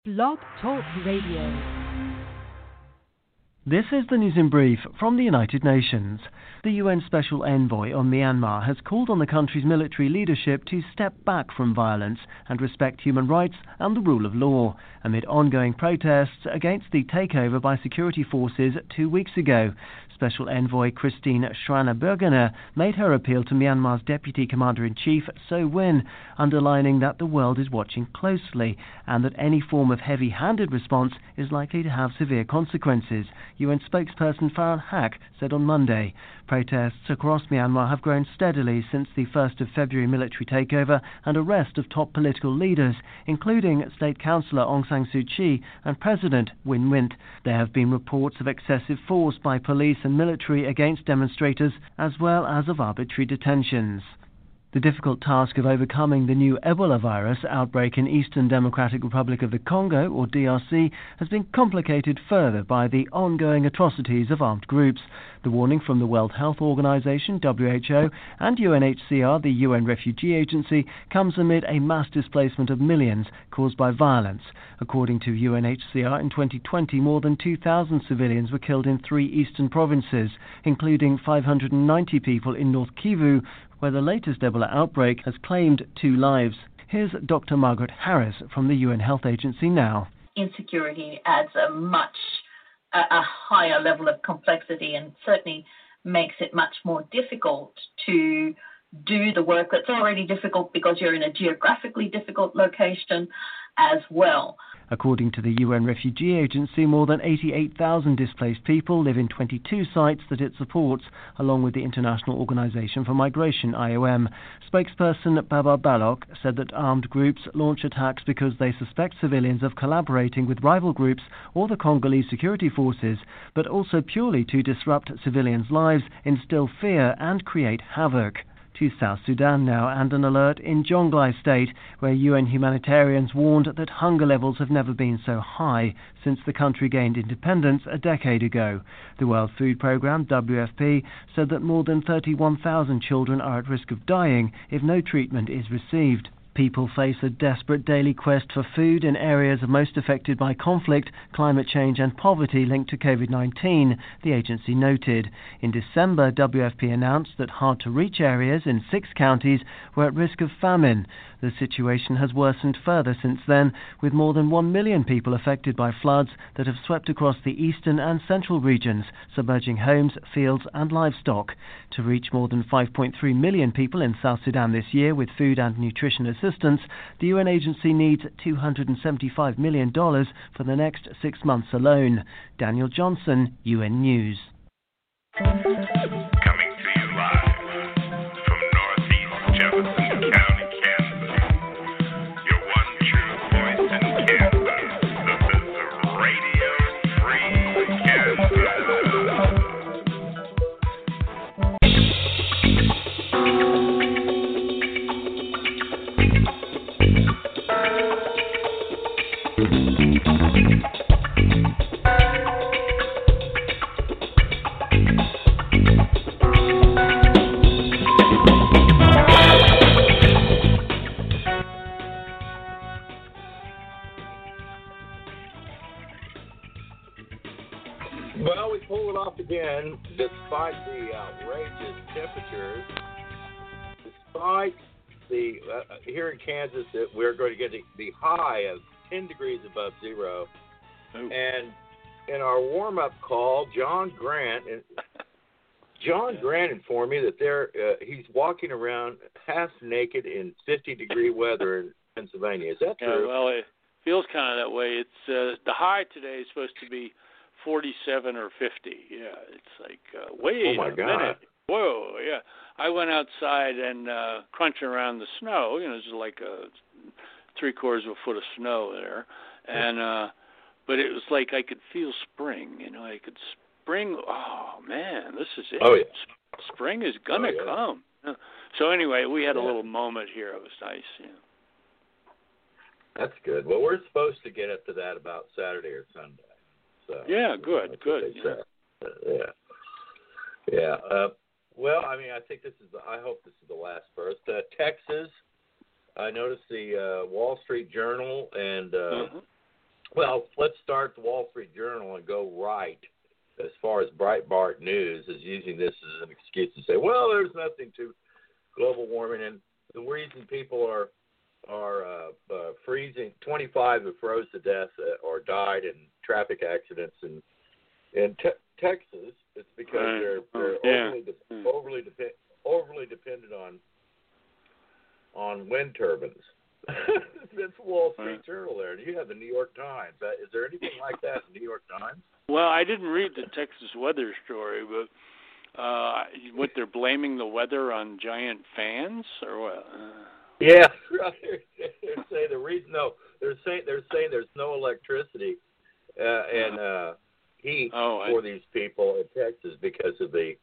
Blog Talk Radio. This is the news in brief from the United Nations. The UN Special Envoy on Myanmar has called on the country's military leadership to step back from violence and respect human rights and the rule of law, amid ongoing protests against the takeover by security forces 2 weeks ago. Special Envoy Christine Schraner Burgener made her appeal to Myanmar's Deputy Commander-in-Chief, So Win, underlining that the world is watching closely and that any form of heavy-handed response is likely to have severe consequences, UN spokesperson Farhan Haq said on Monday. Protests across Myanmar have grown steadily since the 1st of February military takeover and arrest of top political leaders, including State Councillor Aung San Suu Kyi and President Win Myint. There have been reports of excessive force by police and military against demonstrators, as well as of arbitrary detentions. The difficult task of overcoming the new Ebola virus outbreak in Eastern Democratic Republic of the Congo, or DRC, has been complicated further by the ongoing atrocities of armed groups. The warning from the World Health Organization, WHO, and UNHCR, the UN Refugee Agency, comes amid a mass displacement of millions caused by violence. According to UNHCR, in 2020, more than 2,000 civilians were killed in 3 eastern provinces, including 590 people in North Kivu, where the latest Ebola outbreak has claimed 2 lives. Here's Dr. Margaret Harris from the UN Health Agency now. Insecurity adds a higher level of complexity and certainly makes it much more difficult to do the work that's already difficult because you're in a geographically difficult location as well. According to the UN Refugee Agency, more than 88,000 displaced people live in 22 sites that it supports, along with the International Organization for Migration, IOM. Spokesperson Babar Baloch said that armed groups launch attacks because they suspect civilians of collaborating with rival groups or the Congolese security forces, but also purely to disrupt civilians' lives, instill fear and create havoc. To South Sudan now, and an alert in Jonglei State, where UN humanitarians warned that hunger levels have never been so high since the country gained independence a decade ago. The World Food Programme, WFP, said that more than 31,000 children are at risk of dying if no treatment is received. People face a desperate daily quest for food in areas most affected by conflict, climate change and poverty linked to COVID-19, the agency noted. In December, WFP announced that hard-to-reach areas in 6 counties were at risk of famine. The situation has worsened further since then, with more than 1 million people affected by floods that have swept across the eastern and central regions, submerging homes, fields and livestock. To reach more than 5.3 million people in South Sudan this year with food and nutrition assistance, the UN agency needs $275 million for the next 6 months alone. Daniel Johnson, UN News. Coming to you live from Northeast Jefferson County, Kansas. Your one true voice in Kansas. This is Radio Free Kansas. Well, we pulled it off again, despite the outrageous temperatures. Despite the here in Kansas, that we're going to get the high of 10 degrees above zero. Ooh. And in our warm-up call, John Grant informed me that he's walking around half naked in 50-degree weather in Pennsylvania. Is that true? Yeah, well, it feels kind of that way. It's the high today is supposed to be 47 or 50. Yeah, it's like, wait a minute. Whoa, yeah. I went outside and crunching around the snow. There's like 3/4 of a foot of snow there. And but it was like I could feel spring. I could spring. Oh, man, this is it. Oh, yeah. Spring is going to come. So anyway, we had a little moment here. It was nice, That's good. Well, we're supposed to get up to that about Saturday or Sunday. So, yeah, good. Yeah. Well, I mean, I think I hope this is the last first. Texas, I noticed the Wall Street Journal and Well, let's start the Wall Street Journal and go right. As far as Breitbart News is using this as an excuse to say, well, there's nothing to global warming, and the reason people are freezing, 25 have froze to death or died in traffic accidents in Texas. It's because they're overly dependent on wind turbines. That's Wall Street Journal there. You have the New York Times. Is there anything like that in the New York Times? Well, I didn't read the Texas weather story, but what, they're blaming the weather on giant fans or what? Yeah, they're saying the reason. No, they're saying there's no electricity and heat for these people in Texas because of the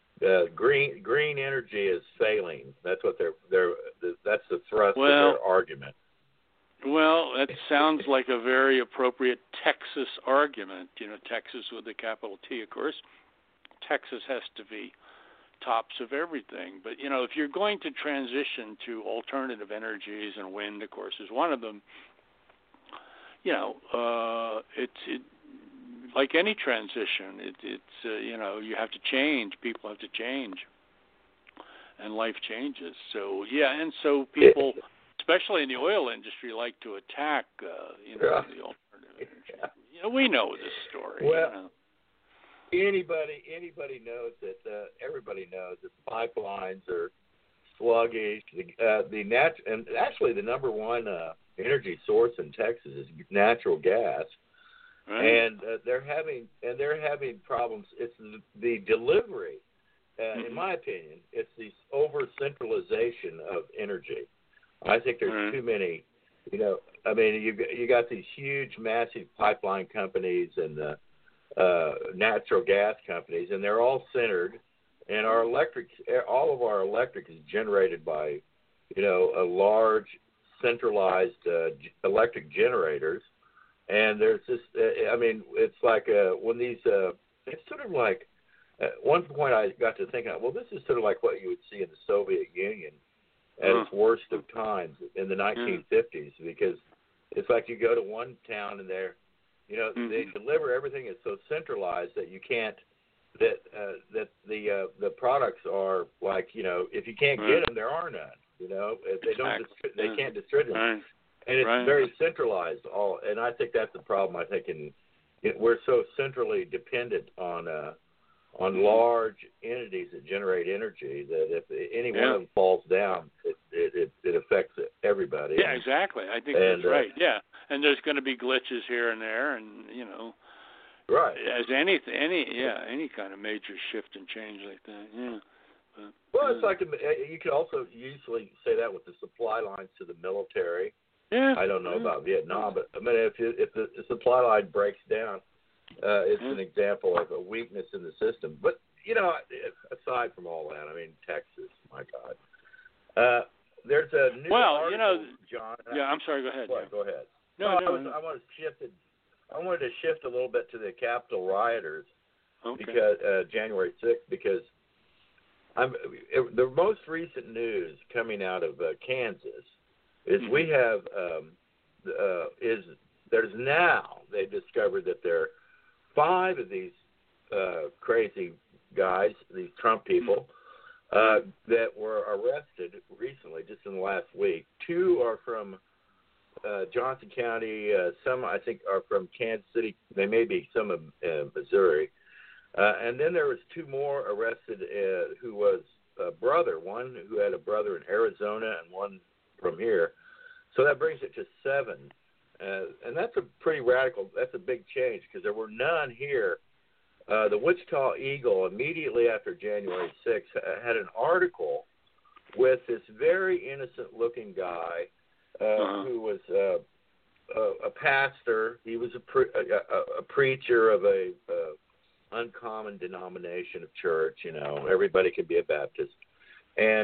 green energy is failing. That's what that's the thrust of their argument. Well, that sounds like a very appropriate Texas argument. You know, Texas with a capital T, of course. Texas has to be tops of everything. But, you know, if you're going to transition to alternative energies, and wind, of course, is one of them, you know, it's like any transition. It's you know, you have to change. People have to change. And life changes. So, yeah, and so people, especially in the oil industry, like to attack, you know, the alternative energy. You know, we know this story. Well, you know. Anybody knows that. Everybody knows that pipelines are sluggish. And actually, the number one energy source in Texas is natural gas, and they're having problems. It's the delivery. In my opinion, it's the over-centralization of energy. I think there's too many. You know, I mean, you got these huge, massive pipeline companies and the natural gas companies, and they're all centered. And all of our electric is generated by, you know, a large centralized electric generators. And there's this. I mean, it's like when these. It's sort of like. At one point, I got to thinking, well, this is sort of like what you would see in the Soviet Union at its worst of times in the 1950s, because it's like you go to one town and you know, they deliver everything is so centralized that you can't, that the products are like, you know, if you can't get them, there are none. You know, if they don't, they can't distribute them, and it's very centralized. And I think that's the problem. I think we're so centrally dependent on large entities that generate energy that if any one of them falls down, it affects everybody. Yeah, exactly. I think that's right. Yeah, and there's going to be glitches here and there, and you know, as any kind of major shift and change like that. Yeah. Well, it's like you could also usually say that with the supply lines to the military. Yeah. I don't know about Vietnam, but I mean, if the supply line breaks down. It's an example of a weakness in the system. But, you know, aside from all that, I mean, Texas, my God. There's a new article, you know, John. Yeah, I'm sorry, go ahead. Go ahead. No. I wanted to shift a little bit to the Capitol rioters because January 6th, because the most recent news coming out of Kansas is we have there's now, they discovered that there are 5 of these crazy guys, these Trump people, that were arrested recently, just in the last week. 2 are from Johnson County. Some, I think, are from Kansas City. They may be some of Missouri. And then there was 2 more arrested who was a brother, one who had a brother in Arizona and one from here. So that brings it to 7. And that's a pretty radical, that's a big change because there were none here. The Wichita Eagle, immediately after January 6th, had an article with this very innocent-looking guy who was a pastor. He was a preacher of a uncommon denomination of church. You know, everybody could be a Baptist. And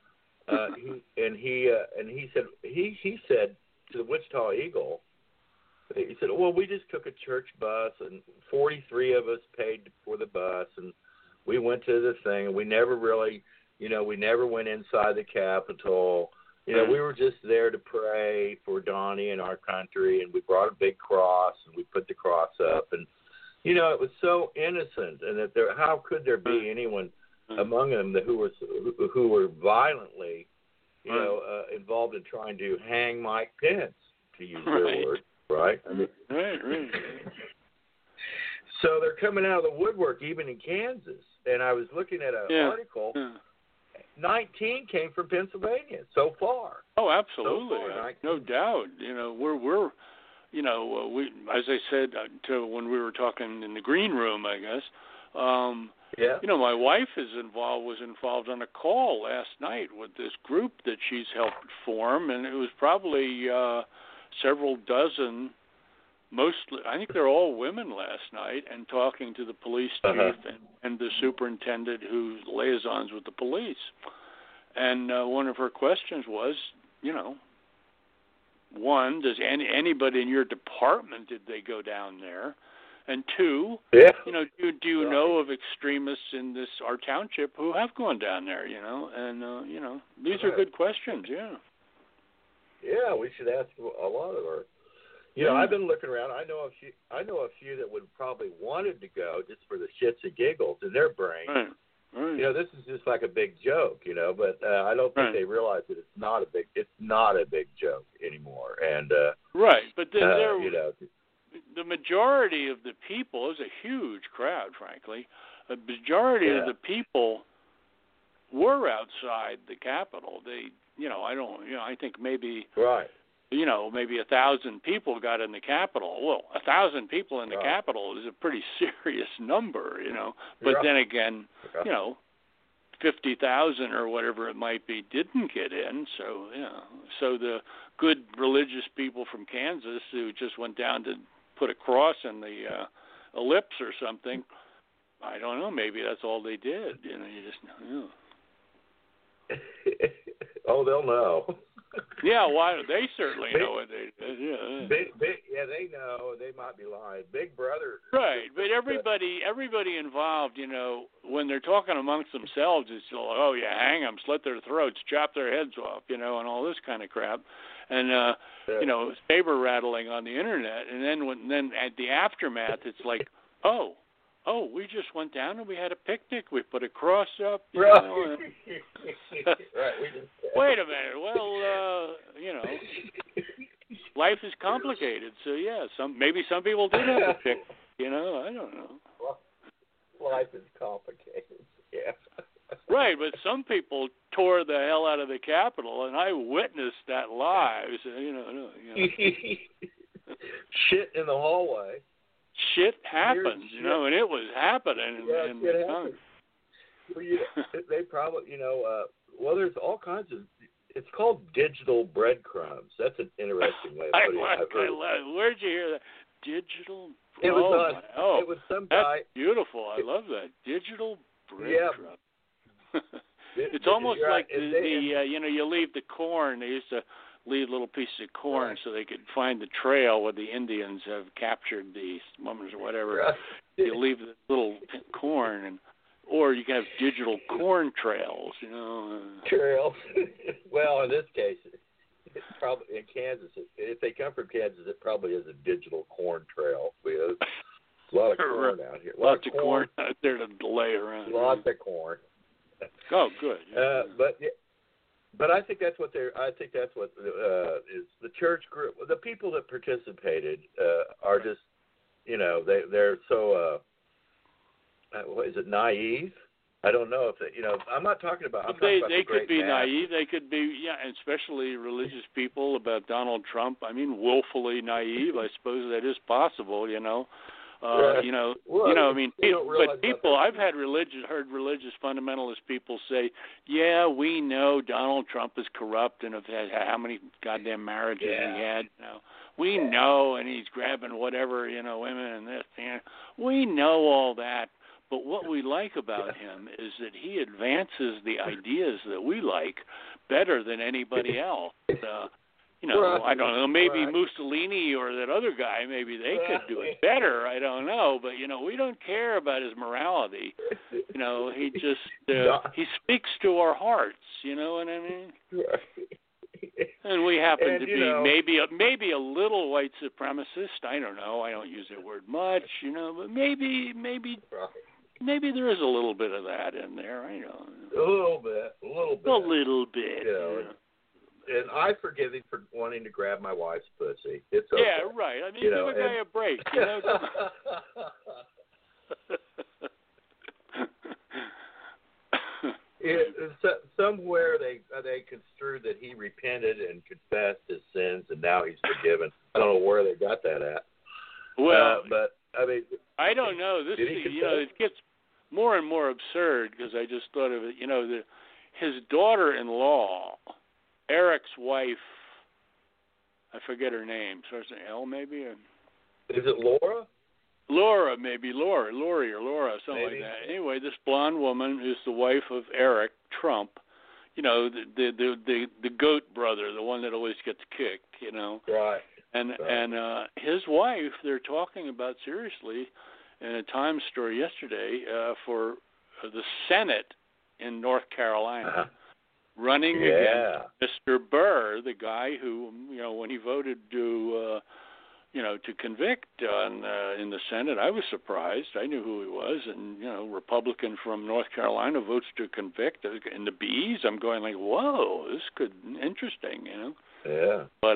he said to the Wichita Eagle, he said, well, we just took a church bus and 43 of us paid for the bus and we went to the thing and we never really, you know, we never went inside the Capitol You know, we were just there to pray for Donnie and our country, and we brought a big cross, and we put the cross up, and you know, it was so innocent, and that how could there be anyone among them who were violently, you know, involved in trying to hang Mike Pence, to use their word, right? I mean, right. So they're coming out of the woodwork, even in Kansas. And I was looking at an article. 19 came from Pennsylvania so far. Oh, absolutely, so far, no doubt. You know, we're you know, we, as I said to when we were talking in the green room, I guess. You know, my wife was involved on a call last night with this group that she's helped form, and it was probably several dozen. Mostly, I think they're all women last night, and talking to the police chief and the superintendent who liaisons with the police. And one of her questions was, you know, one, does anybody in your department, did they go down there? And two, you know, do you know of extremists in our township who have gone down there? You know, and you know, these are good questions. Yeah, we should ask a lot of our. You know, I've been looking around. I know a few that would probably wanted to go just for the shits and giggles in their brain. Right. You know, this is just like a big joke. You know, but I don't think they realize that it's not a big joke anymore. And but then you know, the majority of the people is a huge crowd. Frankly, a majority of the people were outside the Capitol. They, you know, I think maybe you know, maybe 1,000 people got in the Capitol. Well, 1,000 people in the Capitol is a pretty serious number, you know. But then again, you know, 50,000 or whatever it might be didn't get in. So, you know, so the good religious people from Kansas who just went down to put a cross in the ellipse or something, I don't know, maybe that's all they did. You know, you just oh, they'll know. Yeah, why? They certainly know what they did. Yeah, they know. They might be lying. Big Brother. Right, but everybody involved, you know, when they're talking amongst themselves, it's like, oh yeah, hang them, slit their throats, chop their heads off, you know, and all this kind of crap, and you know, saber rattling on the internet, and then at the aftermath, it's like, oh, we just went down and we had a picnic. We put a cross up. You know, and wait a minute. Well, you know, life is complicated. So yeah, maybe some people did have a picnic. You know, I don't know. Life is complicated. Yeah. Right, but some people tore the hell out of the Capitol, and I witnessed that live. So, you know. Shit in the hallway. Shit happens, you know, and it was happening. Shit happens. Well, they probably, you know, well, there's all kinds of. It's called digital breadcrumbs. That's an interesting way of putting it. Where'd you hear that? Digital. It was some guy. That's beautiful. I love that. Digital breadcrumbs. It's almost like the you know, you leave the corn. They used to leave little pieces of corn so they could find the trail where the Indians have captured the mummers or whatever. Right. You leave the little corn, or you can have digital corn trails, you know. Trails. Well, in this case, it's probably in Kansas. If they come from Kansas, it probably is a digital corn trail. We have a lot of corn out here. Lots of corn out there to lay around. Lots of corn. Oh, good. Yeah. But I think that's what is the church group. The people that participated are just, you know, they're so. What is it, naive? I don't know if they, you know. I'm not talking about. They could be naive. They could be, especially religious people about Donald Trump. I mean, willfully naive. I suppose that is possible. You know. You know, I mean, but people, I've heard religious fundamentalist people say, yeah, we know Donald Trump is corrupt and how many goddamn marriages he had. You know, we know, and he's grabbing whatever, you know, women and this. You know, we know all that. But what we like about him is that he advances the ideas that we like better than anybody else. You know, I don't know, maybe Mussolini or that other guy, maybe they could do it better. I don't know. But, you know, we don't care about his morality. You know, he just, he speaks to our hearts. You know what I mean? And we happen to be maybe a little white supremacist. I don't know. I don't use that word much, but maybe there is a little bit of that in there. I know. A little bit. And I forgive him for wanting to grab my wife's pussy. It's okay. Yeah, right. I mean, give a guy a break. Somewhere they construed that he repented and confessed his sins, and now he's forgiven. I don't know where they got that at. Well, but I mean, I don't know. This it gets more and more absurd because I just thought of it. His daughter-in-law, Eric's wife, I forget her name. Starts with L, maybe. Is it Laura? Laura, maybe Lori or Laura, something like that. Anyway, this blonde woman is the wife of Eric Trump, the goat brother, the one that always gets kicked, Right. And his wife, they're talking about seriously in a Times story yesterday for the Senate in North Carolina, running against Mr. Burr, the guy who, when he voted to convict in the Senate, I was surprised. I knew who he was, and Republican from North Carolina votes to convict in the B's. I'm going like, whoa, this could be interesting, Yeah. But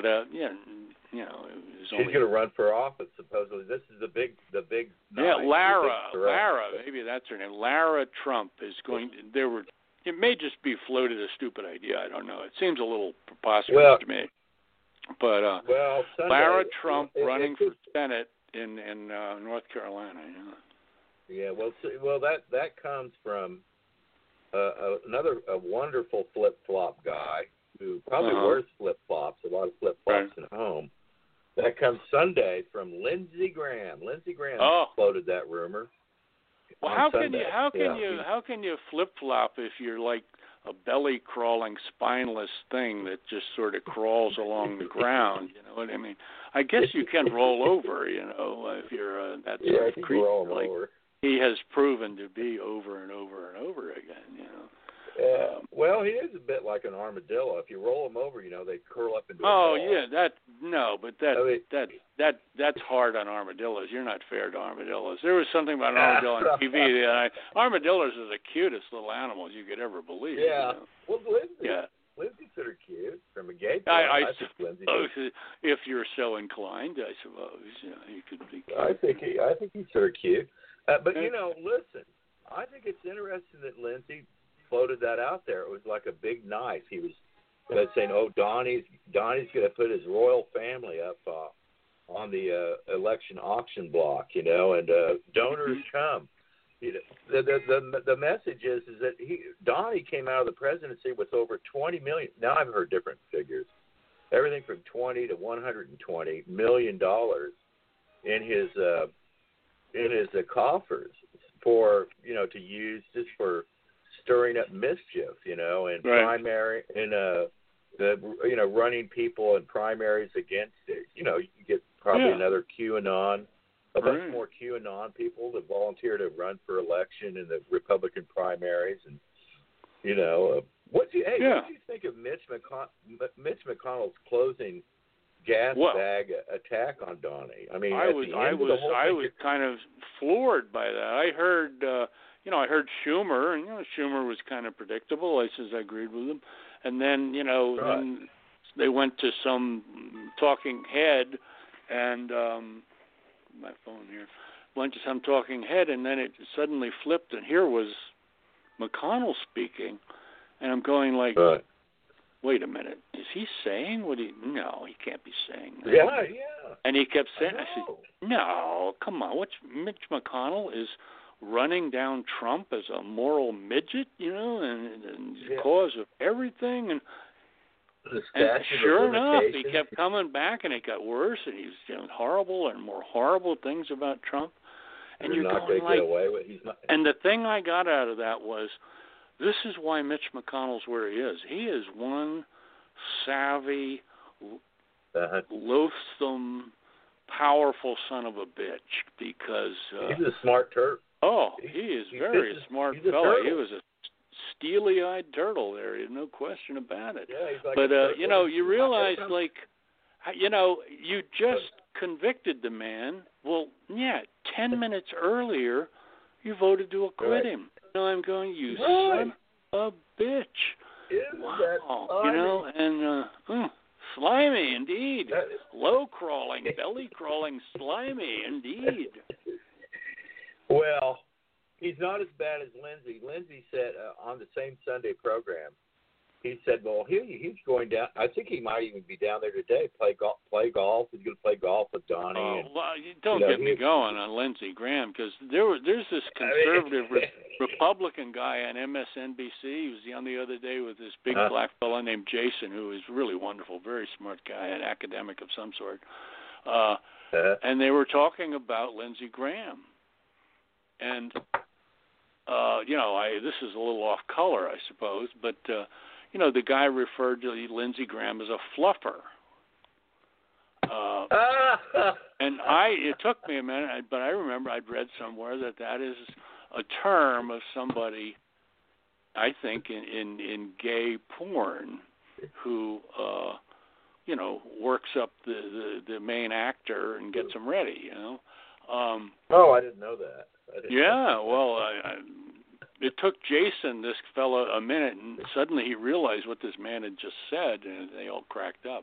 she's going to run for office. Supposedly, this is the big. Yeah, Lara, maybe that's her name. Lara Trump is going. It may just be floated a stupid idea. I don't know. It seems a little preposterous to me. But Sunday, Lara Trump running for Senate in North Carolina. Yeah, well, that comes from another wonderful flip-flop guy who probably wears flip-flops, a lot of flip-flops at home. That comes Sunday from Lindsey Graham. Lindsey Graham floated that rumor. Well, how can you flip-flop if you're like a belly-crawling, spineless thing that just sort of crawls along the ground? You know what I mean? I guess you can roll over, if you're that sort of creature. Like he has proven to be over and over and over again, well, he is a bit like an armadillo. If you roll him over, they curl up into a ball. That's hard on armadillos. You're not fair to armadillos. There was something about an armadillo on TV the other night. Armadillos are the cutest little animals you could ever believe. Yeah. Well, Lindsay's sort of cute from a gay point. I suppose if you're so inclined, I suppose he could be cute. I think he's sort of cute. But listen, I think it's interesting that Lindsay floated that out there. It was like a big knife. He was saying, Donnie's going to put his royal family up on the election auction block, and donors come. The message is that Donnie came out of the presidency with over $20 million. Now I've heard different figures, everything from $20 to $120 million in his coffers for to use just for stirring up mischief, and primary and running people in primaries against it. You get probably another QAnon, a bunch more QAnon people that volunteer to run for election in the Republican primaries, and what do you think of Mitch McConnell's closing gas bag attack on Donnie? I mean, I was kind of floored by that. I heard. I heard Schumer, and Schumer was kind of predictable. I agreed with him. And then, then they went to some talking head, and my phone here went to some talking head, and then it suddenly flipped, and here was McConnell speaking, and I'm going like, wait a minute, is he saying what he? No, he can't be saying that. Yeah. And he kept saying, I said, no, come on, Mitch McConnell is running down Trump as a moral midget, and the cause of everything. And sure enough, he kept coming back, and it got worse, and he was doing horrible and more horrible things about Trump. And you're going like, and the thing I got out of that was, this is why Mitch McConnell's where he is. He is one savvy, loathsome, powerful son of a bitch, because he's a smart Turk. Oh, he is very smart fellow. He was a steely-eyed turtle there. There's no question about it. Yeah, he's like but you realize, like, you just convicted the man. Well, yeah, 10 minutes earlier, you voted to acquit him. I'm going, you son of a bitch. Isn't wow. That and slimy indeed. Low crawling, belly crawling, slimy indeed. Well, he's not as bad as Lindsey. Lindsey said on the same Sunday program, he said, well, he's going down. I think he might even be down there today, play golf. He's going to play golf with Donnie. Don't get me going on Lindsey Graham, because there's this conservative Republican guy on MSNBC. He was on the other day with this big black fellow named Jason, who is really wonderful, very smart guy, an academic of some sort. And they were talking about Lindsey Graham. And, this is a little off color, I suppose, but, the guy referred to Lindsey Graham as a fluffer. And it took me a minute, but I remember I'd read somewhere that is a term of somebody, I think, in gay porn who, works up the main actor and gets him ready, I didn't know that. It took Jason, this fellow, a minute, and suddenly he realized what this man had just said, and they all cracked up.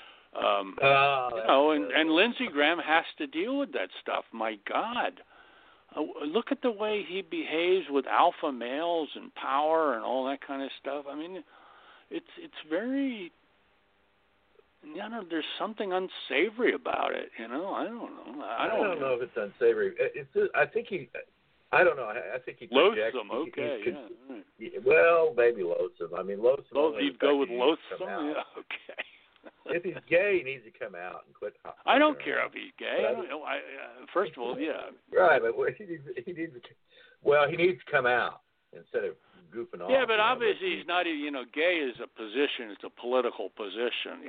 And Lindsey Graham has to deal with that stuff. My God. Look at the way he behaves with alpha males and power and all that kind of stuff. I mean, it's very... there's something unsavory about it. I don't know. I don't know if it's unsavory. I think he. I don't know. I think he projects. Loathsome. Okay. Well, maybe loathsome. I mean, loathsome. You'd go with loathsome. Yeah. Okay. If he's gay, he needs to come out and quit. I don't care if he's gay. First of all, yeah. Right, but he needs to come out instead of goofing off. Yeah, but obviously he's not. Gay is a position. It's a political position.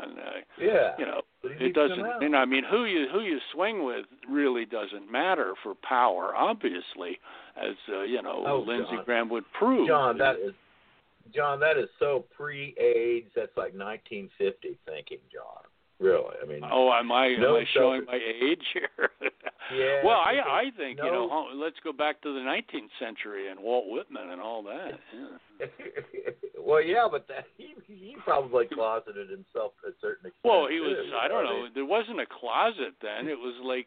It doesn't. I mean, who you swing with really doesn't matter for power. Obviously, as Lindsey Graham would prove. John, that is so pre-AIDS. That's like 1950 thinking, John. Really, I mean. Am I showing my age here? Yeah. Well, I think let's go back to the 19th century and Walt Whitman and all that. Yeah. Well, yeah, but he probably closeted himself to a certain extent. Well, he was. I don't know. There wasn't a closet then. It was like,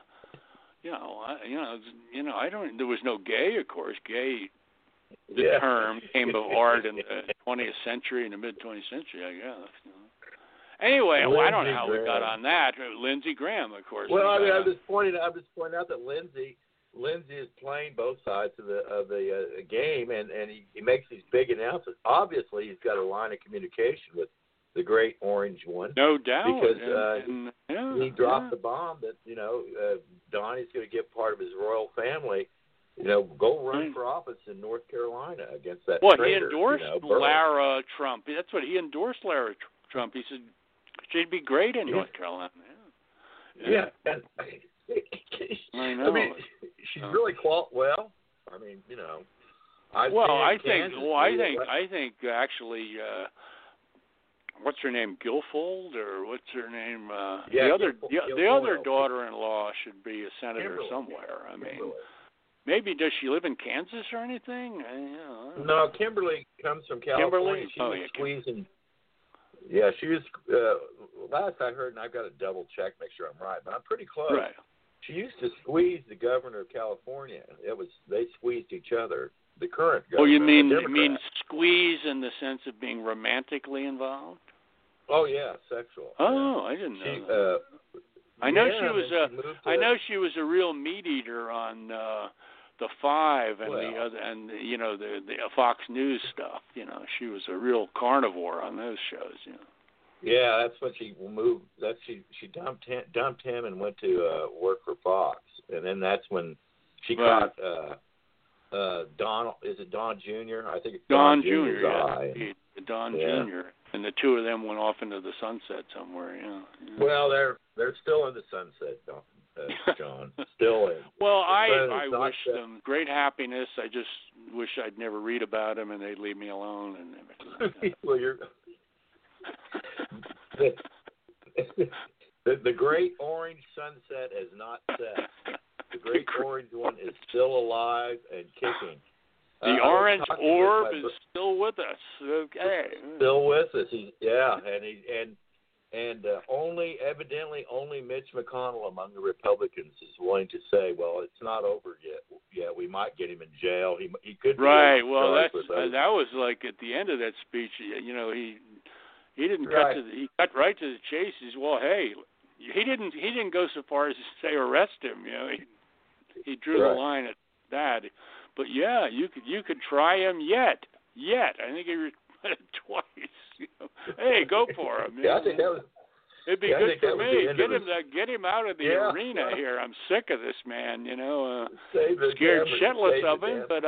I don't. There was no gay, of course. Gay. The term came of art in the 20th century, in the mid 20th century, I guess. Anyway, I don't know how we got on that. Lindsey Graham, of course. Well, I'm just pointing out that Lindsey is playing both sides of the game, and he makes these big announcements. Obviously, he's got a line of communication with the great orange one. No doubt. Because he dropped the bomb that Donnie's going to give part of his royal family. Go run for office in North Carolina against that traitor. He endorsed Lara Trump. That's what he endorsed, Lara Trump. He said she'd be great in North Carolina. Yeah. I know. I mean, she's really I think actually, what's her name, Guilfoyle, or what's her name? The other daughter-in-law should be a senator somewhere. I mean. Maybe does she live in Kansas or anything? No, Kimberly comes from California. She was squeezing. Yeah, she was. Last I heard, and I've got to double check, make sure I'm right, but I'm pretty close. Right. She used to squeeze the governor of California. They squeezed each other. The current governor. Oh, you mean squeeze in the sense of being romantically involved? Oh yeah, sexual. Oh, I didn't know that. I know she was a real meat eater on the Five and the other, and the Fox News stuff. She was a real carnivore on those shows. Yeah, that's when she moved. She dumped him and went to work for Fox, and then that's when she caught Don. Is it Don Jr.? I think it's Don Jr.'s eye. Don Jr. And the two of them went off into the sunset somewhere. Yeah. Well, they're still in the sunset, John. Still in. Well, I wish them great happiness. I just wish I'd never read about them, and they'd leave me alone and everything like that. Well, the great orange sunset has not set. The great orange one is still alive and kicking. The orange orb is still with us. Okay. Still with us. Only Mitch McConnell among the Republicans is willing to say, "Well, it's not over yet. Yeah, we might get him in jail. He could." Right. Well, that was like at the end of that speech. You know, he didn't he cut right to the chase. He's he didn't go so far as to say arrest him. You know, he drew the line at that. But yeah, you could try him yet. I think he repeated it twice. You know, hey, go for him. Yeah, I think that was. It'd be good for me. Get him out of the arena here. I'm sick of this man. You know, scared shitless of him. But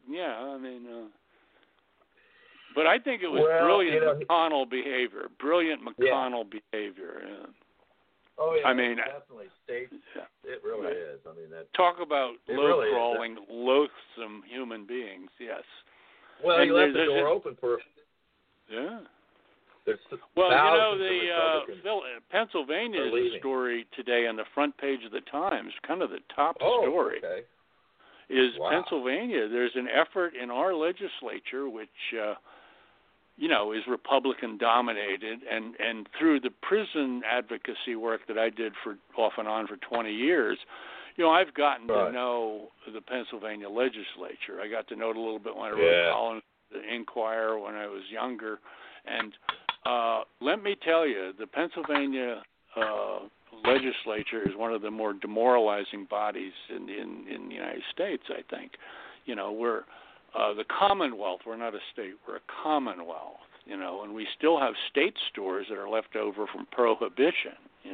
but I think it was brilliant McConnell behavior. Brilliant McConnell behavior. Yeah. Oh yeah, I mean, definitely state. It really is. I mean, talk about low-crawling, loathsome human beings. Yes. Well, you left the door open for. Yeah. Well, you know, Pennsylvania is a story today on the front page of the Times. Kind of the top story is Pennsylvania. There's an effort in our legislature, which is Republican dominated, and through the prison advocacy work that I did off and on for 20 years, I've gotten to know the Pennsylvania legislature. I got to know it a little bit when I wrote columns at the Inquirer when I was younger, and let me tell you, the Pennsylvania legislature is one of the more demoralizing bodies in the United States, I think. We're the Commonwealth. We're not a state. We're a Commonwealth, and we still have state stores that are left over from Prohibition,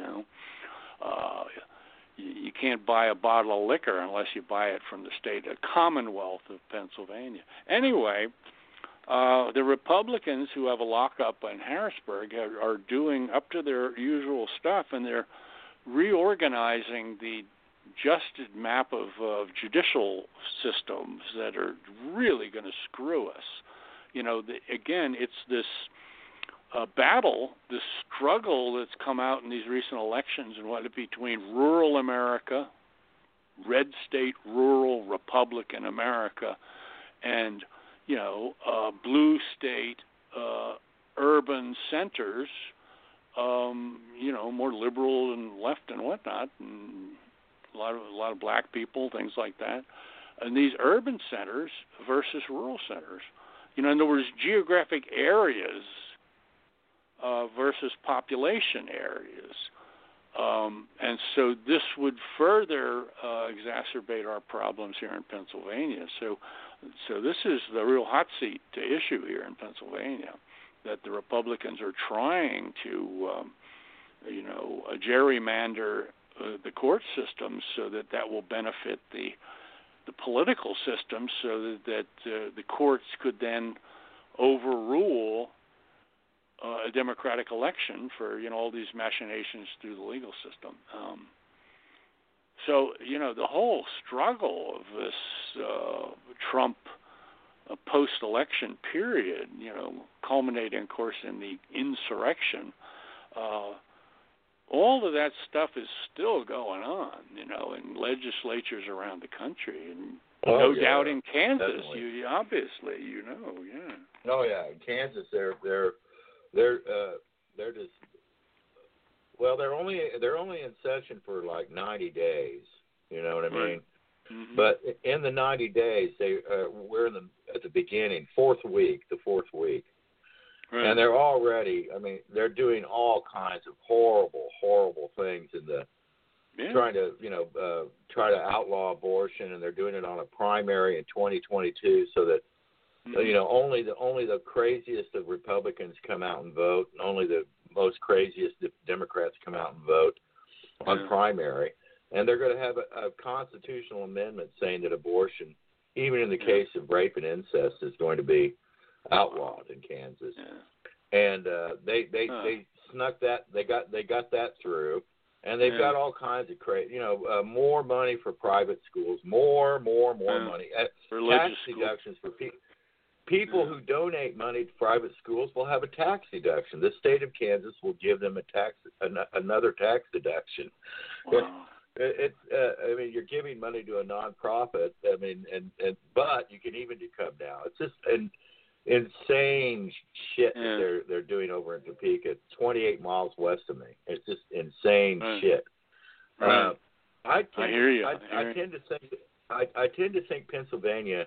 You can't buy a bottle of liquor unless you buy it from the state, a Commonwealth of Pennsylvania. Anyway, the Republicans who have a lockup in Harrisburg are doing up to their usual stuff, and they're reorganizing the adjusted map of judicial systems that are really going to screw us. Again, it's this battle, this struggle that's come out in these recent elections and between rural America, red state, rural Republican America, and blue state, urban centers, more liberal and left and whatnot, and a lot of black people, things like that, and these urban centers versus rural centers. In other words, geographic areas versus population areas. And so this would further exacerbate our problems here in Pennsylvania. So this is the real hot seat to issue here in Pennsylvania, that the Republicans are trying to, gerrymander the court system so that will benefit the political system, so that the courts could then overrule a democratic election for all these machinations through the legal system. So the whole struggle of this Trump post-election period, culminating, of course, in the insurrection. All of that stuff is still going on, in legislatures around the country, and no doubt in Kansas. Definitely. Obviously, Oh yeah, in Kansas, they're just they're only in session for like 90 days. You know what I mean? Mm-hmm. But in the 90 days, we're at the beginning, the fourth week. Right. And they're already, they're doing all kinds of horrible things trying to outlaw abortion, and they're doing it on a primary in 2022 so that, only the craziest of Republicans come out and vote, and only the most craziest Democrats come out and vote on primary. And they're going to have a constitutional amendment saying that abortion, even in the case of rape and incest, is going to be outlawed in Kansas. Yeah. And they snuck that. They got that through. And they've got all kinds of more money for private schools, more money. Tax deductions for people who donate money to private schools will have a tax deduction. The state of Kansas will give them another tax deduction. Wow. I mean, you're giving money to a nonprofit. I mean, but you can even do come down. It's just an insane shit that they're doing over in Topeka, 28 miles west of me. It's just insane shit. Right. I hear you. I tend to think Pennsylvania.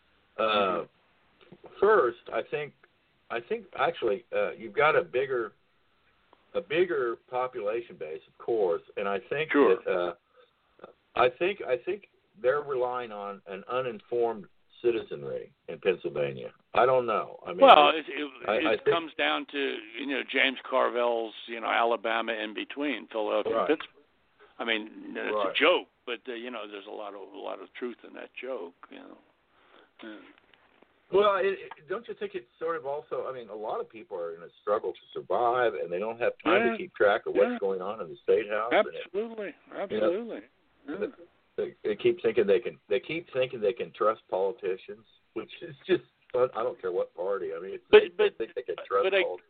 First, I think actually you've got a bigger population base, of course, and I think that I think they're relying on an uninformed citizenry in Pennsylvania. I don't know. I mean, well, it comes down to James Carville's Alabama in between Philadelphia and Pittsburgh. I mean, it's a joke, but there's a lot of truth in that joke. Yeah. Well, don't you think it's sort of also? I mean, a lot of people are in a struggle to survive, and they don't have time to keep track of what's going on in the state house. Absolutely. They keep thinking they can trust politicians, which is just I don't care what party. I mean, they think they can trust politicians.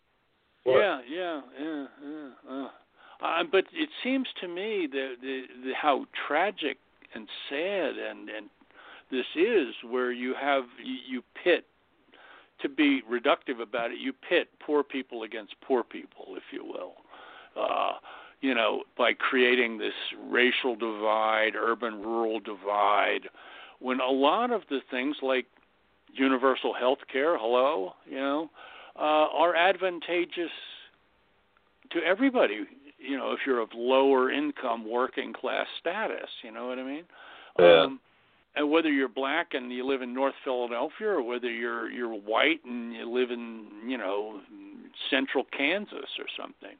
But it seems to me that how tragic and sad and this is, where you pit, to be reductive about it, you pit poor people against poor people, if you will. By creating this racial divide, urban-rural divide, when a lot of the things like universal health care, are advantageous to everybody, if you're of lower income, working class status, you know what I mean? Yeah. And whether you're black and you live in North Philadelphia, or whether you're white and you live in central Kansas or something,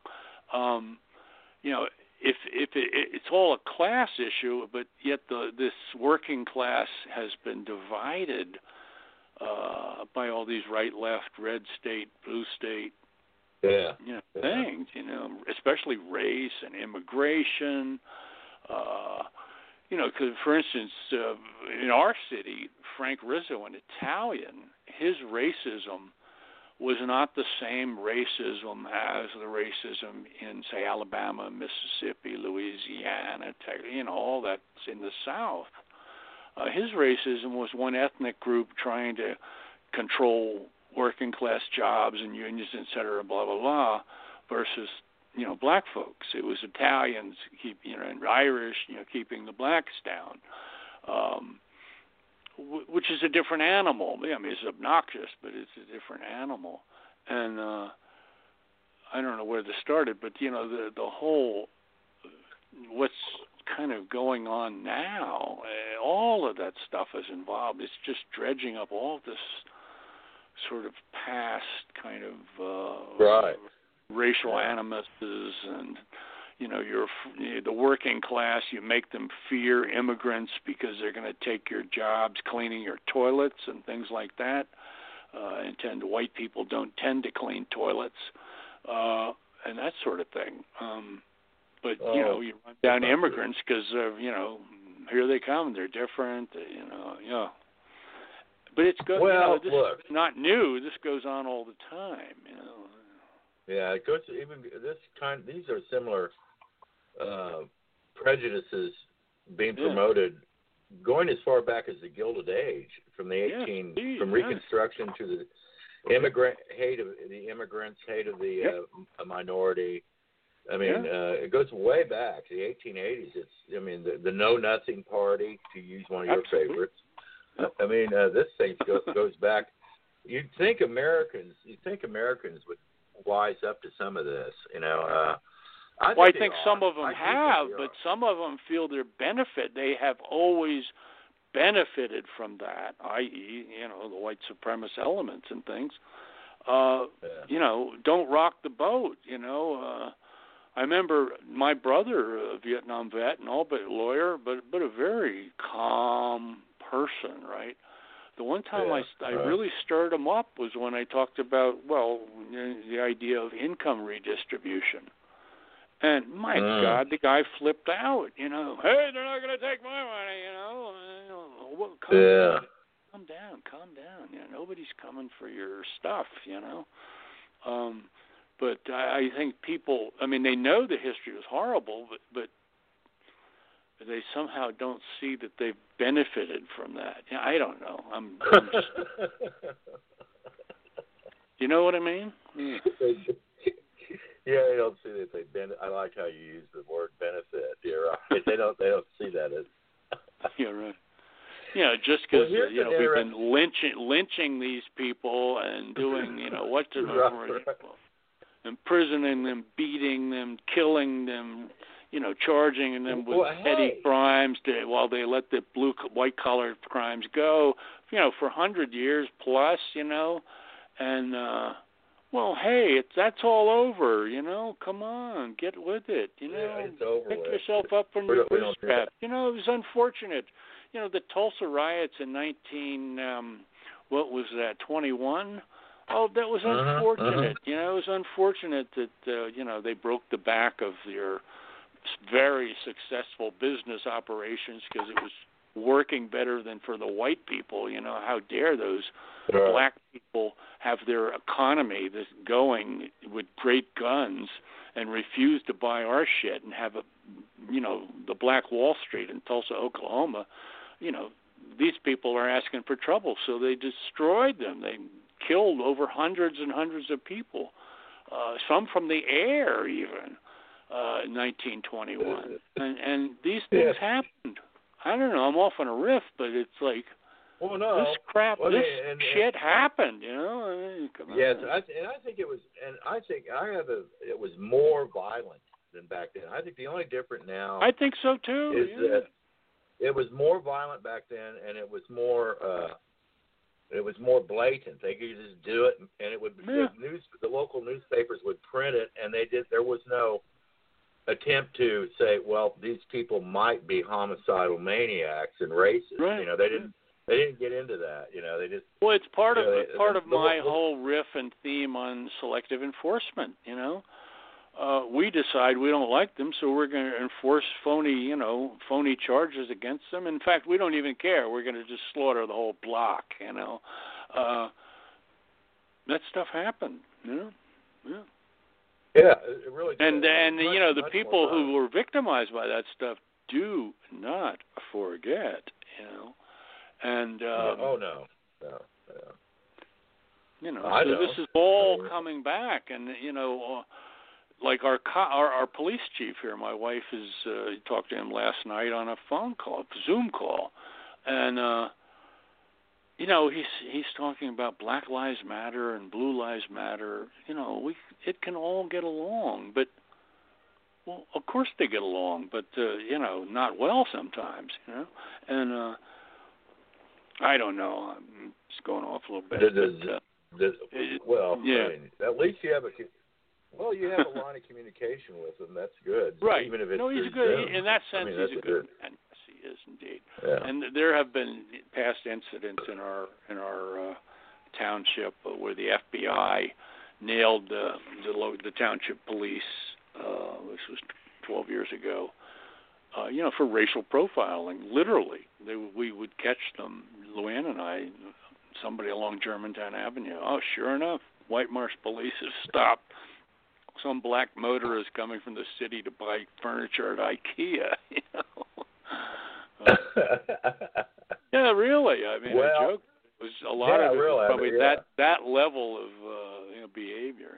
if it's all a class issue, but yet this working class has been divided by all these right, left, red state, blue state, things. Especially race and immigration. Because, for instance, in our city, Frank Rizzo, an Italian, his racism was not the same racism as the racism in, say, Alabama, Mississippi, Louisiana, all that's in the South. His racism was one ethnic group trying to control working-class jobs and unions, et cetera, blah, blah, blah, versus black folks. It was Italians and Irish, keeping the blacks down, which is a different animal. I mean, it's obnoxious, but it's a different animal. And I don't know where this started, but the whole what's kind of going on now, all of that stuff is involved. It's just dredging up all this sort of past kind of racial animuses, and the working class, you make them fear immigrants because they're going to take your jobs cleaning your toilets and things like that. White people don't tend to clean toilets, and that sort of thing. But you run down immigrants because here they come, they're different. But it's good. This is not new. This goes on all the time. Yeah, it goes even this kind. These are similar prejudices being promoted, going as far back as the Gilded Age, from the from Reconstruction to the immigrant hate of the immigrants, hate of the minority. I mean, it goes way back to the 1880s. It's the Know Nothing Party, to use one of your favorites. I mean, this thing goes back. You'd think Americans would wise up to some of this, I think some of them have, but some of them feel their benefit. They have always benefited from that, i.e., the white supremacist elements and things. Don't rock the boat. I remember my brother, a Vietnam vet and all, but lawyer, but a very calm person, right? The one time I really stirred him up was when I talked about, the idea of income redistribution. And my God, the guy flipped out. You know, hey, they're not going to take my money. You know, well, calm down. You know, nobody's coming for your stuff. You know, but I think people. I mean, they know the history was horrible, but they somehow don't see that they've benefited from that. I don't know. I'm just, you know what I mean? Yeah, they don't see that they benefit. I like how you use the word benefit. You're right. They don't see that as. Yeah, right. Yeah, just because we've been lynching these people and doing what to them, right. Imprisoning them, beating them, killing them. Charging them with petty crimes while they let the white-collar crimes go, for 100 years plus, and, that's all over, come on, get with it, it's over pick with. yourself up from your bootstraps. It was unfortunate. The Tulsa riots in 21? Oh, that was unfortunate. It was unfortunate that, they broke the back of your very successful business operations because it was working better than for the white people. How dare those black people have their economy that's going with great guns and refuse to buy our shit and have the Black Wall Street in Tulsa, Oklahoma. These people are asking for trouble, so they destroyed them. They killed over hundreds and hundreds of people, some from the air even. In 1921, and these things happened. I don't know. I'm off on a riff, but it's like, this crap, shit happened. Yes, I think it was, and I think it was more violent than back then. I think the only difference now. I think so too. Is that it was more violent back then, and it was more blatant. They could just do it, and it would. The local newspapers would print it, and they did. There was no attempt to say, well, these people might be homicidal maniacs and racists. Right. They didn't get into that. They just. Well, it's part of my whole riff and theme on selective enforcement. We decide we don't like them, so we're going to enforce phony charges against them. In fact, we don't even care. We're going to just slaughter the whole block. That stuff happened. Yeah. Yeah, it really did. And the people who were victimized by that stuff do not forget, And no. This is all coming back, and like our police chief here, my wife talked to him last night on a phone call, Zoom call, and he's talking about Black Lives Matter and Blue Lives Matter. It can all get along, but of course they get along, but not well sometimes. And I don't know. I'm just going off a little bit. At least you have a line of communication with him. That's good. Right. Even if it's he's good. In that sense, he's a good man. Yes, he is indeed. Yeah. And there have been past incidents in our township where the FBI nailed the township police. This was 12 years ago. For racial profiling. Literally, we would catch them, Luann and I, somebody along Germantown Avenue. Oh, sure enough, White Marsh Police has stopped some black motorist coming from the city to buy furniture at IKEA. Yeah, really. I mean, a joke. It was a lot of it was probably that level of behavior.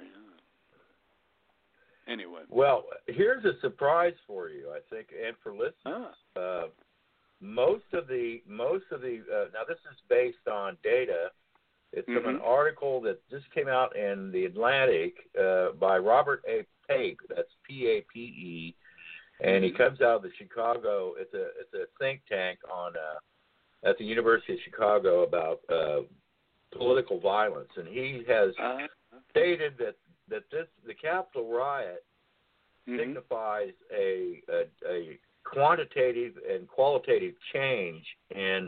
Anyway. Well, here's a surprise for you, I think, and for listeners. Most of the now this is based on data. It's from an article that just came out in the Atlantic by Robert A. Pape. That's P-A-P-E, and he comes out of the Chicago. It's a think tank on at the University of Chicago about political violence, and he has stated that the Capitol riot signifies a quantitative and qualitative change in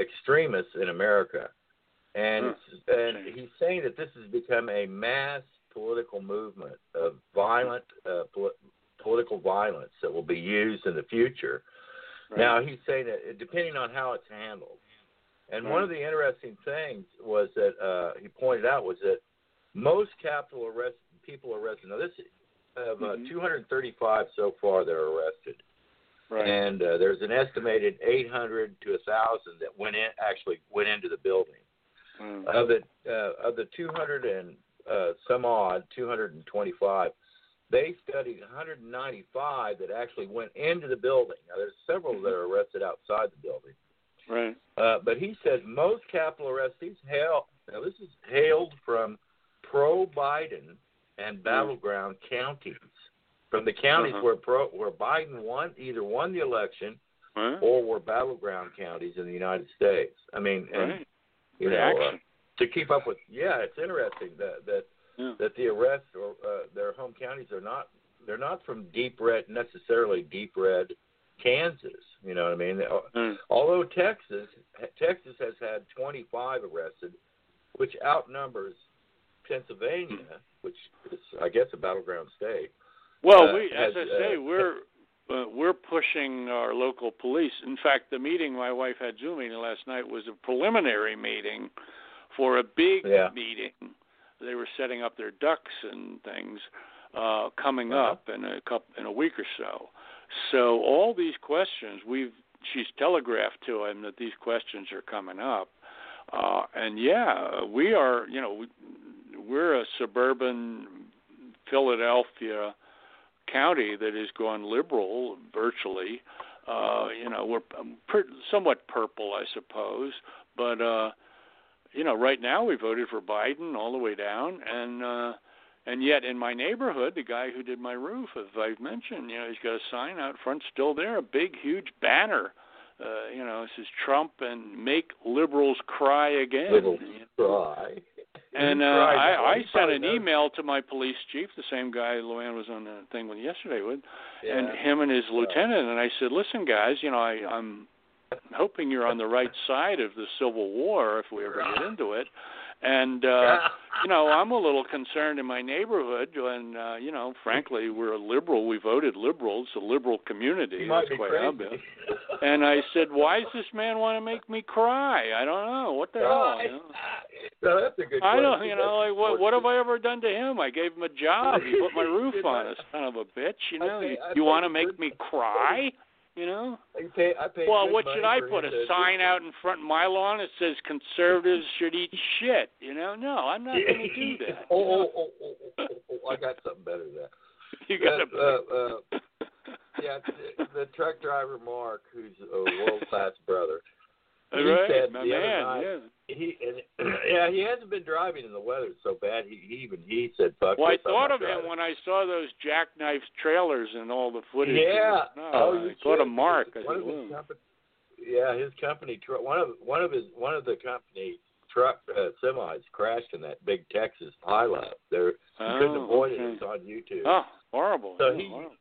extremists in America, and he's saying that this has become a mass political movement of violent political violence that will be used in the future. Right. Now, he's saying that depending on how it's handled. And one of the interesting things was that he pointed out was that most people arrested. Now, this of 235 so far that are arrested. Right. And there's an estimated 800 to 1,000 that went into the building. Of the 200 and some odd, 225, they studied 195 that actually went into the building. Now, there's several that are arrested outside the building. Right. But he says most capital arrestees this is hailed from pro-Biden and battleground counties, from the counties where Biden either won the election or were battleground counties in the United States. I mean, and you know, to keep up with, it's interesting that the arrests or their home counties they're not from necessarily deep red Kansas. You know what I mean? Although Texas has had 25 arrested, which outnumbers Pennsylvania, which is, I guess, a battleground state. Well, we're pushing our local police. In fact, the meeting my wife had Zoom meeting last night was a preliminary meeting for a big meeting. They were setting up their ducks and things coming up in a week or so. So all these questions, she's telegraphed to him that these questions are coming up. And we are, we're a suburban Philadelphia county that has gone liberal virtually. We're somewhat purple, I suppose, but right now we voted for Biden all the way down, and yet in my neighborhood, the guy who did my roof, as I've mentioned, he's got a sign out front still there, a big, huge banner. It says Trump and make liberals cry again. Liberals cry. And I sent an email to my police chief, the same guy Luann was on the thing with yesterday with, and him and his lieutenant. And I said, listen, guys, I'm hoping you're on the right side of the Civil War if we ever get into it. And, I'm a little concerned in my neighborhood. And, frankly, we're a liberal. We voted liberal. It's a liberal community. That's quite obvious. And I said, why does this man want to make me cry? I don't know. What the hell? No, that's a good question. I don't, what have I ever done to him? I gave him a job. He put my roof on us, son of a bitch. You want to make me cry? I pay well, what should I put? A sign out in front of my lawn that says conservatives should eat shit? No, I'm not going to do that. I got something better than that. You got the truck driver Mark, who's a world-class brother. He said the other night, he hasn't been driving in the weather so bad. He said, "Fuck." Well, I thought of him when I saw those jackknife trailers and all the footage. Yeah, I thought of Mark. His company, one of the company truck semis crashed in that big Texas pileup. You couldn't avoid it. It's on YouTube. Oh, horrible! So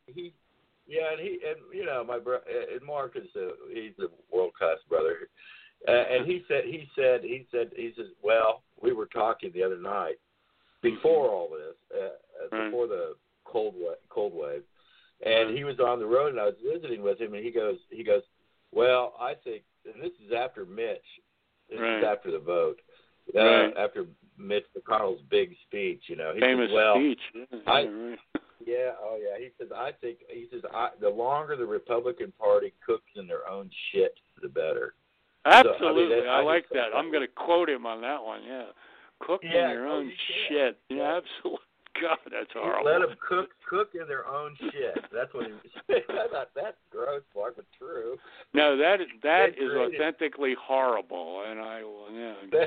my brother Mark is he's a world class brother. And he said, well, we were talking the other night before all this, before the cold wave, and he was on the road, and I was visiting with him, and he goes, well, I think, and this is after Mitch, this is after the vote, after Mitch McConnell's big speech, he famous says, speech. He says, the longer the Republican Party cooks in their own shit, the better. Absolutely, so, I like that. I'm going to quote him on that one. Yeah, cook in your own shit. Yeah, absolutely. God, that's horrible. Let them cook in their own shit. That's what he said. I thought that's gross, Mark, but true. No, that is authentically horrible, and I will. Yeah,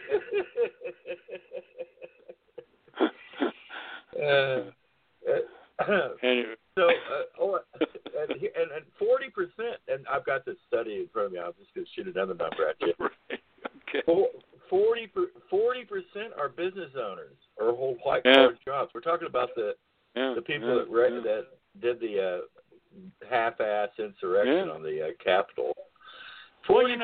anyway. So, and 40%, and I've got this study in front of me. I'm just going to shoot another number at you. Okay. 40% are business owners or hold white-collar jobs. We're talking about the people that did the half-ass insurrection on the Capitol. 40%.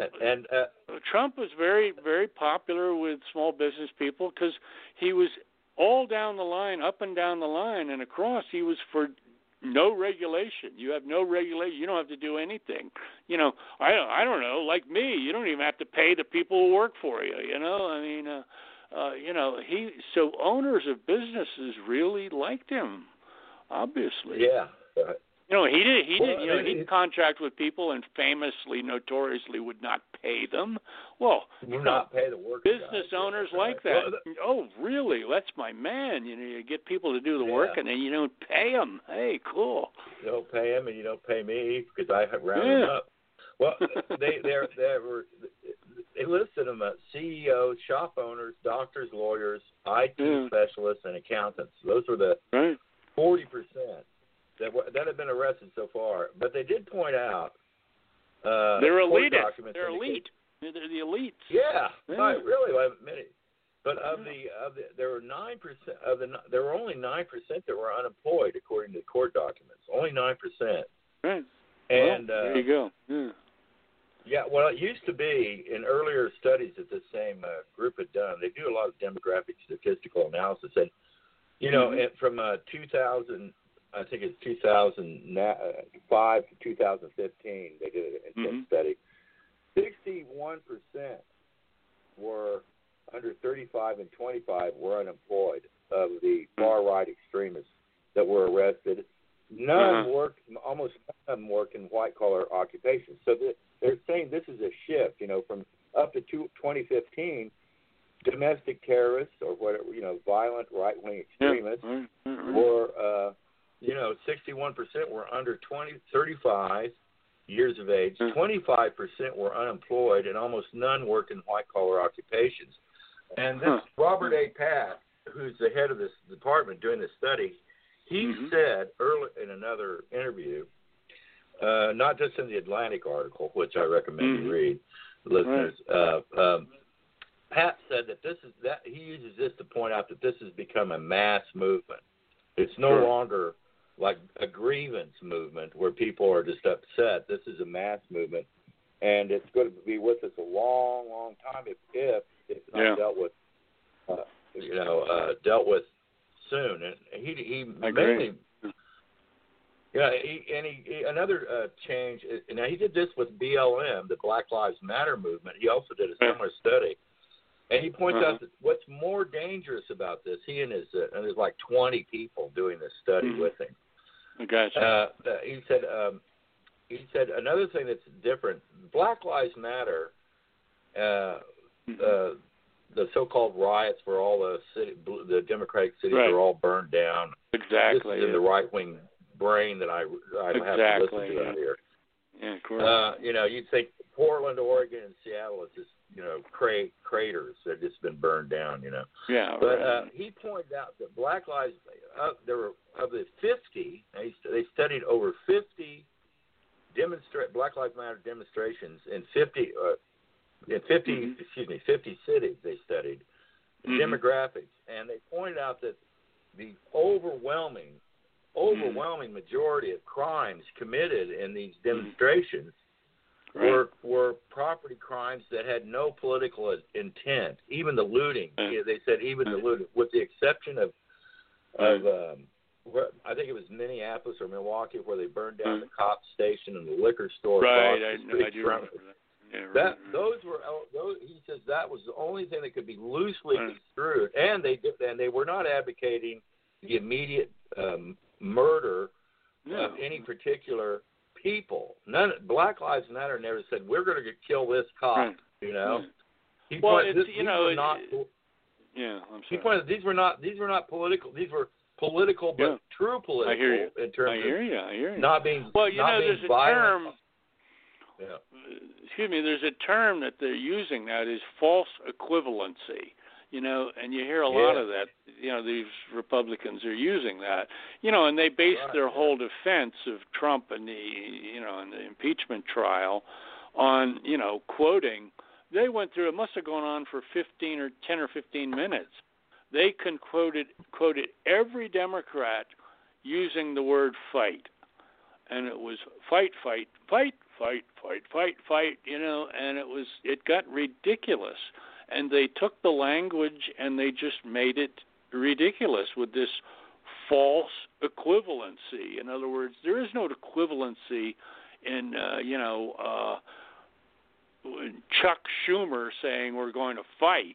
Trump was very, very popular with small business people because he was all down the line, up and down the line, and across, he was for no regulation. You have no regulation. You don't have to do anything. You know, I don't know. Like me, you don't even have to pay the people who work for you. You know, I mean, you know, so owners of businesses really liked him, obviously. Yeah. You know, he did. You know, he'd contract with people and famously, notoriously, would not pay them. Well, would not pay the workers. Business owners like that. Oh, really? That's my man. You know, you get people to do the work, and then you don't pay them. Hey, cool. You don't pay them, and you don't pay me because I have rounded them up. Well, they listed them as CEOs, shop owners, doctors, lawyers, IT specialists, and accountants. Those were the 40% that have been arrested so far. But they did point out they're elite. They're elite. They're the elites. Yeah. Right, really. But there were 9% there were only 9% that were unemployed according to court documents. Only 9%. Right. And there you go. Yeah. Yeah, well, it used to be in earlier studies that this same group had done. They do a lot of demographic statistical analysis, and you know, from 2000, I think it's 2005 to 2015, they did an intense study. 61% were under 35 and 25 were unemployed of the far right extremists that were arrested. None worked. Almost none of them worked in white collar occupations. So they're saying this is a shift. You know, from up to 2015, domestic terrorists or whatever, you know, violent right wing extremists were, you know, 61% were under 35 years of age. 25% were unemployed, and almost none worked in white collar occupations. And this Robert A. Patt, who's the head of this department doing this study, he said early in another interview, not just in the Atlantic article, which I recommend you read, listeners. Pat said that he uses this to point out that this has become a mass movement. It's no longer like a grievance movement where people are just upset. This is a mass movement, and it's going to be with us a long, long time if it's not dealt with. Dealt with soon. And he mainly. Yeah, another change. Now he did this with BLM, the Black Lives Matter movement. He also did a similar study, and he points out that what's more dangerous about this. He and there's like 20 people doing this study with him. Gotcha. He said another thing that's different. Black Lives Matter. The so-called riots where all the Democratic cities are all burned down. Exactly. This is in the right-wing brain that I have to listen to out here. Yeah, of course. You know, you'd think Portland, Oregon, and Seattle is just, you know, craters that have just been burned down, you know. Yeah. But he pointed out that Black Lives, there were of the 50, they studied over 50 Black Lives Matter demonstrations in 50 cities they studied the demographics, and they pointed out that the overwhelming majority of crimes committed in these demonstrations were property crimes that had no political intent. Even the looting, they said, even the looting, with the exception of I think it was Minneapolis or Milwaukee, where they burned down the cop station and the liquor store. Right, I do remember that. He says that was the only thing that could be loosely construed, and they were not advocating the immediate murder of any particular people. Black Lives Matter never said we're going to kill this cop. You know, I'm sorry. He pointed these were not political. These were political, but true political. I hear you. In terms I hear you. Not being there's violent. a term. Excuse me. There's a term that they're using now. It is false equivalency. You know, and you hear a lot of that. You know, these Republicans are using that. You know, and they base their whole defense of Trump and the impeachment trial on, you know, quoting. They went through. It must have gone on for 10 or 15 minutes. They quoted every Democrat using the word fight, and it was fight, you know, and it got ridiculous. And they took the language and they just made it ridiculous with this false equivalency. In other words, there is no equivalency in, Chuck Schumer saying we're going to fight,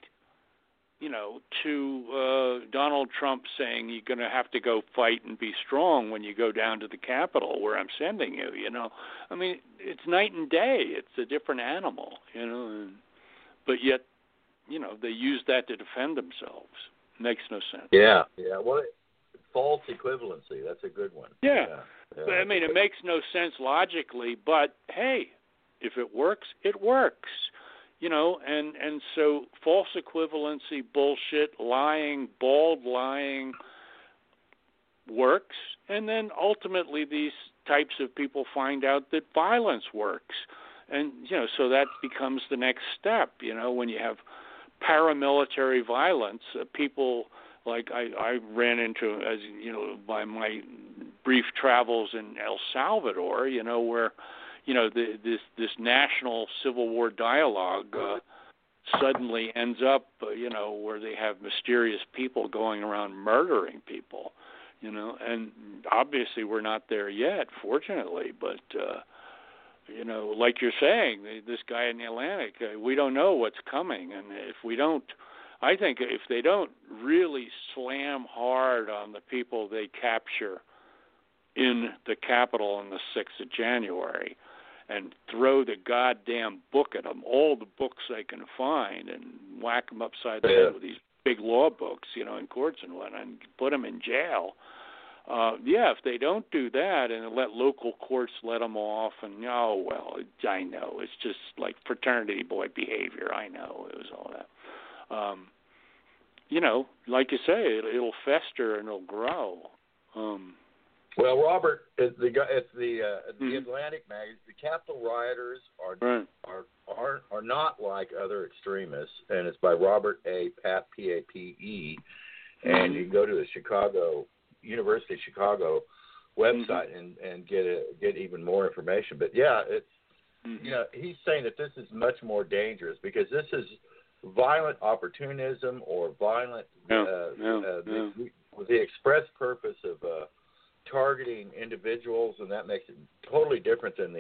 to Donald Trump saying you're going to have to go fight and be strong when you go down to the Capitol where I'm sending you, I mean, it's night and day. It's a different animal, but yet, they use that to defend themselves. Makes no sense. Yeah. Well, false equivalency. That's a good one. Yeah. I mean, it makes no sense logically, but hey, if it works, it works. And so false equivalency, bullshit, lying, bald lying works, and then ultimately these types of people find out that violence works. And, so that becomes the next step, when you have paramilitary violence, people like I ran into, as by my brief travels in El Salvador, where this national Civil War dialogue suddenly ends up, where they have mysterious people going around murdering people, and obviously we're not there yet, fortunately, but, like you're saying, this guy in the Atlantic, we don't know what's coming, and I think if they don't really slam hard on the people they capture in the Capitol on the 6th of January, and throw the goddamn book at them, all the books they can find, and whack them upside the head with these big law books, in courts and whatnot, and put them in jail. If they don't do that and let local courts let them off, and I know, it's just like fraternity boy behavior. I know, it was all that. Like you say, it'll fester and it'll grow. Well, Robert, it's the Atlantic magazine. The Capitol rioters are not like other extremists, and it's by Robert A. Pape, P-A-P-E, and you can go to the University of Chicago website and get even more information. But it's he's saying that this is much more dangerous because this is violent opportunism or violent with the express purpose of targeting individuals, and that makes it totally different than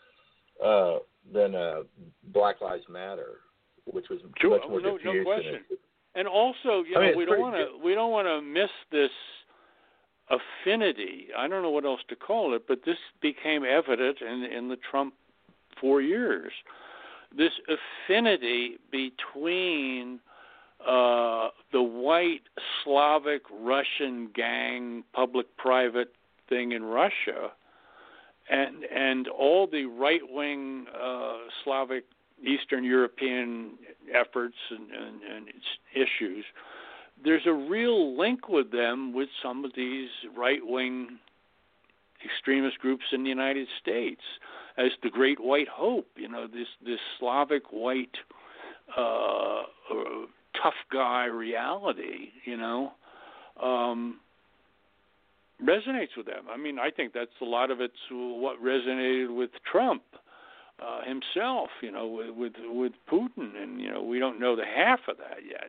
Black Lives Matter, which was much more diffuse. No question. And also, we don't want to miss this affinity. I don't know what else to call it, but this became evident in the Trump 4 years. This affinity between the white Slavic Russian gang public-private thing in Russia and all the right-wing Slavic Eastern European efforts and issues, there's a real link with them with some of these right-wing extremist groups in the United States as the Great White Hope, this Slavic white tough guy reality, resonates with them. I mean, I think that's a lot of it's what resonated with Trump himself, with Putin, and we don't know the half of that yet.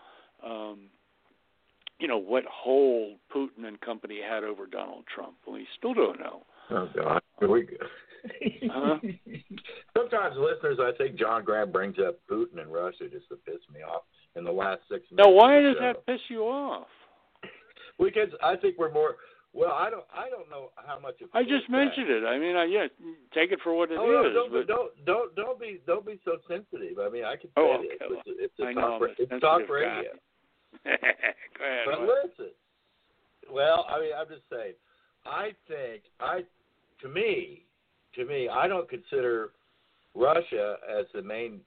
What hold Putin and company had over Donald Trump. We still don't know. Oh God, here we go. Sometimes listeners, I think John Graham brings up Putin and Russia just to piss me off in the last 6 minutes. Now, why does that piss you off? Because I think we're more. Well, I don't know how much. I just mentioned it. I mean, take it for what it is. Don't be so sensitive. I mean, I can say it's talk radio. Go ahead. But listen. Well, I mean, I'm just saying. I think to me, I don't consider Russia as the main,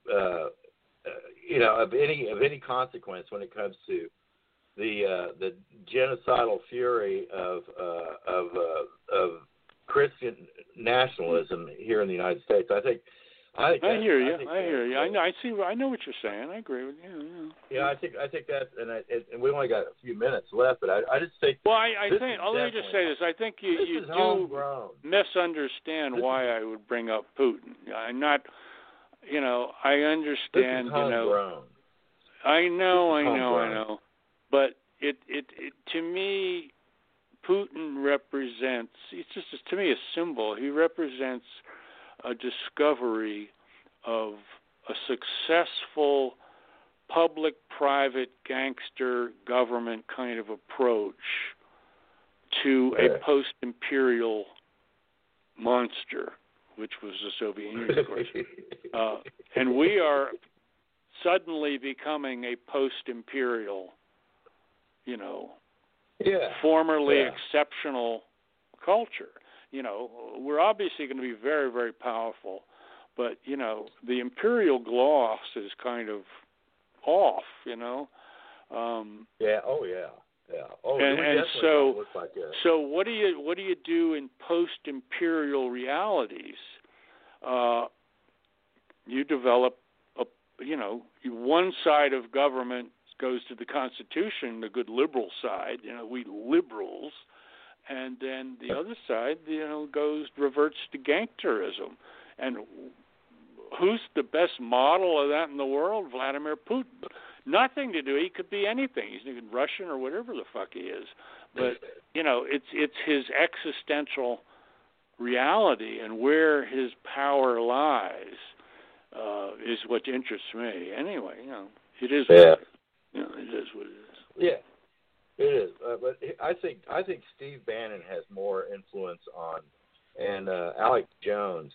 of any consequence when it comes to the genocidal fury of Christian nationalism here in the United States. I hear you. I know what you're saying. I agree with you. Yeah, I think that, and we only got a few minutes left, but I just think. Well, let me just say this. I think you do misunderstand why I would bring up Putin. I'm not. I understand. This is homegrown. I know. But to me, Putin represents. It's just to me a symbol. He represents a discovery of a successful public-private gangster government kind of approach to a post-imperial monster, which was the Soviet Union, of course. And we are suddenly becoming a post-imperial, formerly exceptional culture. We're obviously going to be very, very powerful, but, the imperial gloss is kind of off, Oh, and so, so what do you do in post-imperial realities? You develop one side of government goes to the Constitution, the good liberal side, we liberals, and then the other side, reverts to gangsterism. And who's the best model of that in the world? Vladimir Putin. Nothing to do. He could be anything. He's Russian or whatever the fuck he is. But it's his existential reality and where his power lies is what interests me. Anyway, it is. It is what it is. Yeah, it is. But I think Steve Bannon has more influence on, and Alex Jones.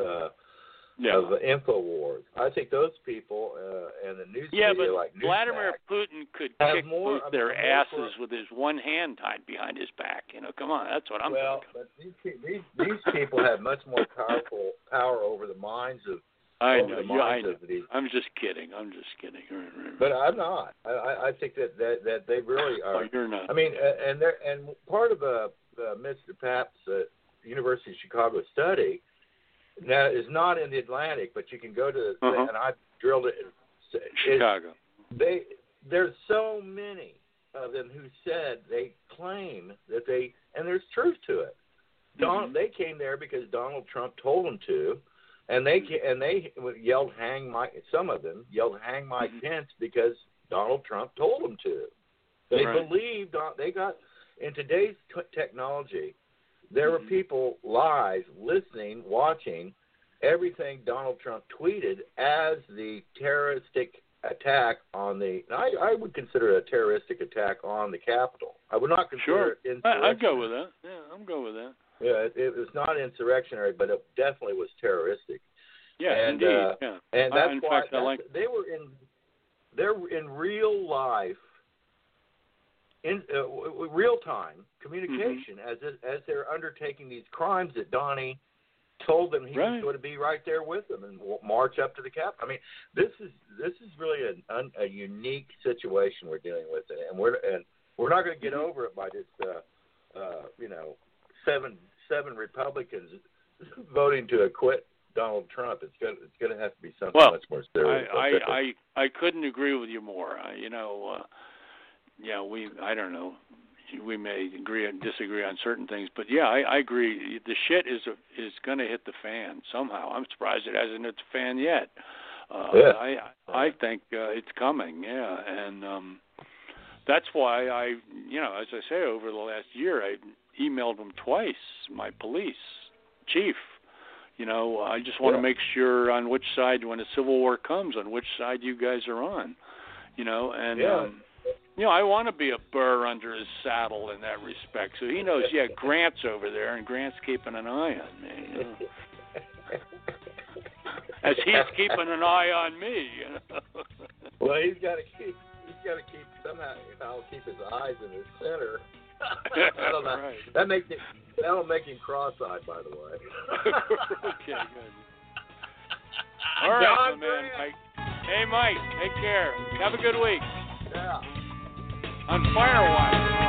Of the InfoWars. I think those people and the news media like Newsmax, Vladimir Putin could kick both their asses with his one hand tied behind his back. Come on, that's what I'm thinking. Well, but these people have much more power over the minds of I know. I'm just kidding. Right. But I'm not. I think that they really are. Oh, you're not. I mean, and part of Mr. Papp's University of Chicago study. Now, it's not in the Atlantic, but you can go to, and I drilled it. Chicago. There's so many of them who said they claim that and there's truth to it. They came there because Donald Trump told them to, and they yelled hang Mike. Some of them yelled hang Mike Pence because Donald Trump told them to. They believed they got in today's technology. There were people live listening, watching everything Donald Trump tweeted as the terroristic attack on I would consider it a terroristic attack on the Capitol. I would not consider it insurrectionary. I'd go with that. Yeah, I'm good with that. Yeah, it was not insurrectionary, but it definitely was terroristic. Yeah, and, indeed. And that's in why fact, they're in real life. In real-time communication as they're undertaking these crimes that Donnie told them he was going to be right there with them and march up to the Capitol. I mean, this is really a unique situation we're dealing with, and we're not going to get over it by just seven Republicans voting to acquit Donald Trump. It's going to have to be something much more serious. I couldn't agree with you more. I don't know. We may agree and disagree on certain things, but I agree. The shit is going to hit the fan somehow. I'm surprised it hasn't hit the fan yet. I think it's coming. Yeah, and that's why as I say, over the last year, I emailed them twice. My police chief. I just want to make sure on which side, when the Civil War comes, on which side you guys are on. I want to be a burr under his saddle in that respect. So he knows, Grant's over there, and Grant's keeping an eye on me. As he's keeping an eye on me. Well, he's got to keep somehow. I'll keep his eyes in his center. I don't know. Right. That'll make him cross-eyed, by the way. Okay, good. All right, man, Mike. Hey, Mike, take care. Have a good week. Yeah. On Firewire.